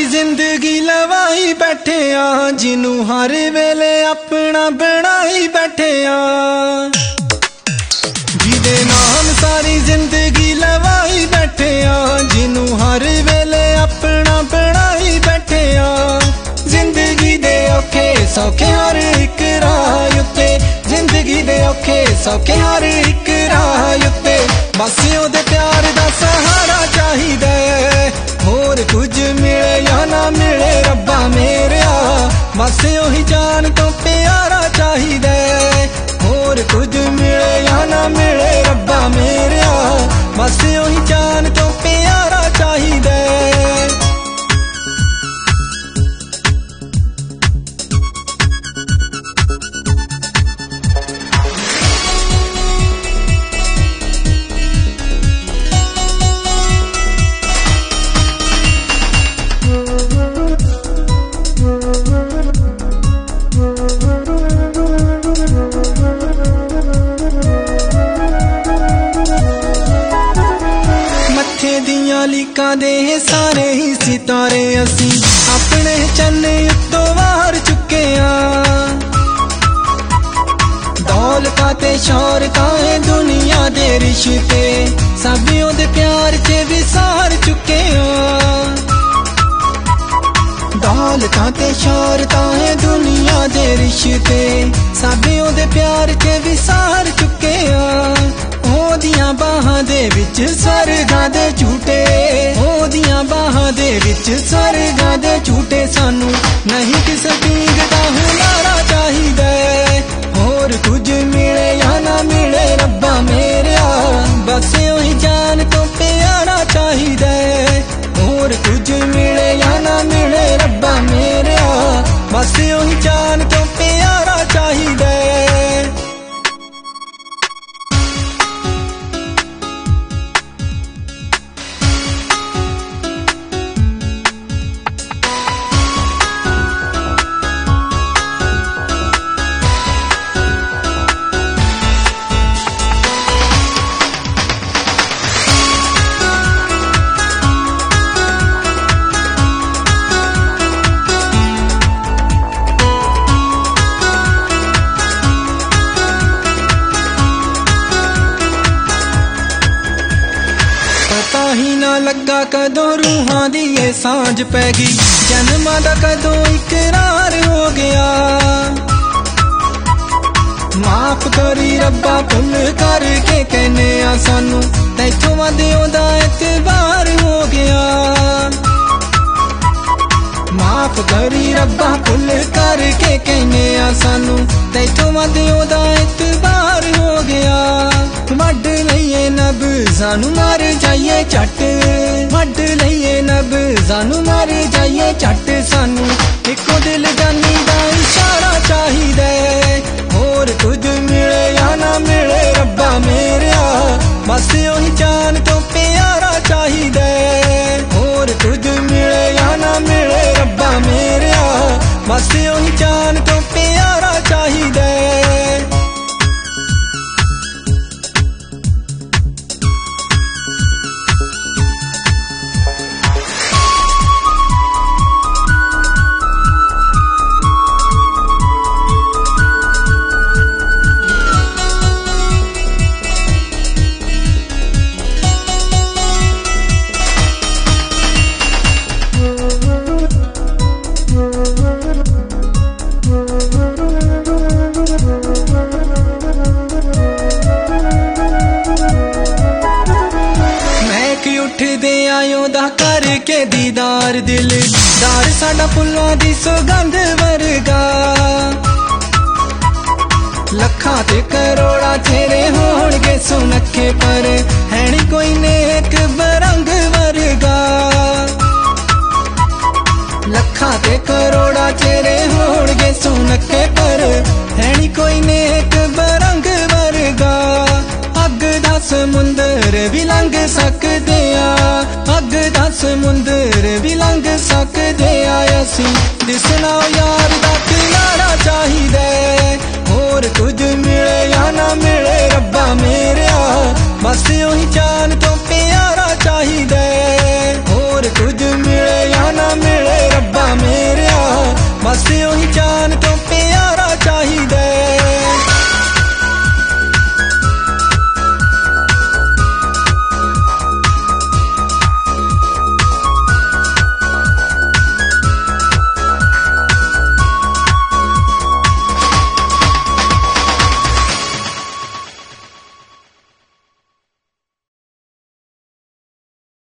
जिंदगी लवाई बैठे आ, जिनू हर वेले अपना बनाई बैठे आ। जिदे नाम सारी जिंदगी लवाई बैठे आ, जिनू हर वेले अपना बनाई बैठे आ। जिंदगी दे औखे सौखे हर एक राह उत्ते, जिंदगी दे औखे सौखे हर एक राह उत्ते, बस ओदे प्यार दा सहारा चाहिदा है। होर कुछ मिले या ना मिले रब्बा मेरेया, बस ओही जान तो प्यारा चाहिदा है। होर कुछ मिले या ना मिले रब्बा मेरेया, बस ओही जान तो प्यारा चाहिदा है। लीका दे सारे ही सितारे असी अपने चन्ने उत्तों वार चुके आ। दौलता ते शौहरता है दुनिया दे रिश्ते, सभी ओदे प्यार च विसार चुके आ। दौलता ते शौहरता है दुनिया दे रिश्ते, सभी ओदे प्यार च विसार चुके आ। ओदियां बाहां दे विच स्वर्गां दे झूटे, ओदियां बाहां दे विच स्वर्गां दे झूटे, सानू नहीं किसे पींग दा हुलारा चाहिदा है। होर कुछ मिले या ना मिले रब्बा मेरेया, बस ओही जान तो प्यारा चाहिदा है। होर कुछ मिले या ना मिले रब्बा मेरेया, बस ओही जान तो प्यारा चाहिदा है। पता ही ना लगा कदों रूहां दी ये सांझ पैगी, जन्मां दा कदों इकरार हो गया। माफ करी रब्बा भुल करके कहने आ सानू, तैथों वध ओदा एतबार हो गया। माफ करी रब्बा भुल करके कहने आ सानू, तैथों वध ओदा एतबार हो गया। वड लईए नब सानू मार जाइए झट, वड लईए नब सानू मार जाइए झट, सानू इको दिल जानी दा इशारा चाहिदा है। होर कुछ मिले या ना मिले रब्बा मेरेया, बस ओही जान तो प्यारा चाहिदा है। होर कुछ मिले या ना मिले रब्बा मेरेया, बस ओही जान तो प्यारा चाहिदा है। करके दीदार दिलदार साडा फुल्लां दी सुगंध वर्गा, लखां ते करोड़ा चेहरे होणगे सुनखे पर है नी कोई नेक बरंग वर्गा। लखां ते करोड़ा चेहरे होणगे सुनखे पर है नी कोई नेक बरंग वर्गा। अग दा समुंदर भी लंघ सकदे आ, अग दा समुंदर भी लंघ सकदे आ असी, दिसना यार दा किनारा चाहिदा है। होर कुछ मिले या ना मिले रब्बा मेरेया, बस ओही जान तो प्यारा चाहिदा है। होर कुछ मिले या ना मिले जान तो प्यार